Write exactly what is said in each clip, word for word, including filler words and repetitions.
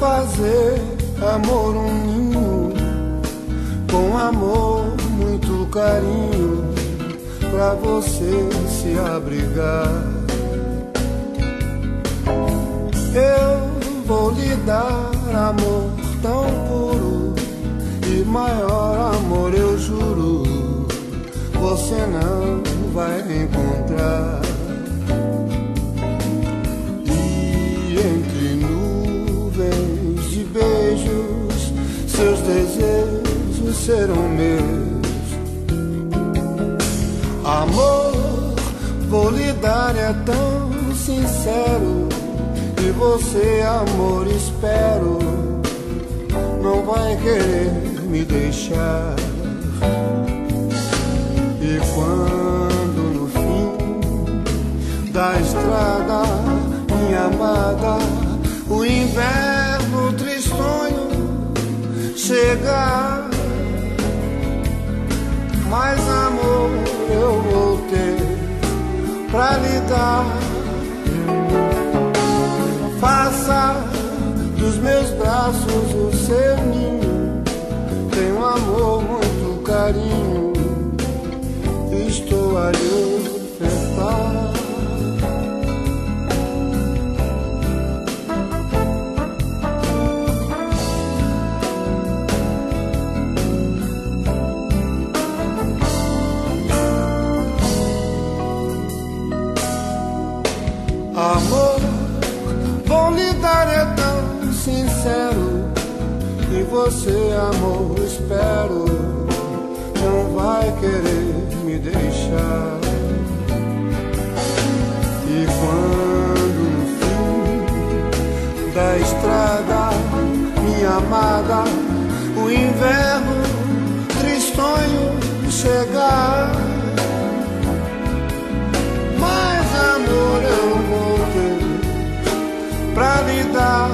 fazer amor um ninho, com amor, muito carinho, pra você se abrigar. Eu vou lhe dar amor tão puro, e maior amor eu juro, você não vai encontrar. E entre nuvens de beijos, seus desejos serão meus. Amor, vou lhe dar, é tão sincero, e você, amor, espero, não vai querer me deixar. E quando no fim da estrada, minha amada, o inverno tristonho chegar, mais amor eu vou ter pra lhe dar. Faça dos meus braços o seu ninho, tenho amor, muito carinho, estou a lhe ofertar. Amor, vou lhe dar, é tão sincero, e você, amor, espero, não vai querer me deixar. E quando no fim da estrada, minha amada, o inverno tristonho chegar, mais amor eu vou ter pra lhe dar.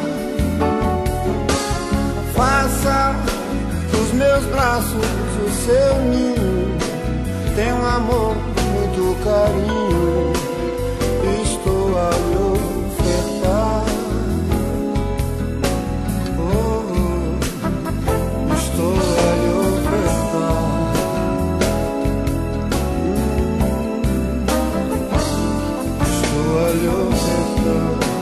Faça dos meus braços o seu ninho, tenho um amor, muito carinho, estou a lhe ofertar. Oh, oh, estou a lhe ofertar. Hum, estou a lhe ofertar.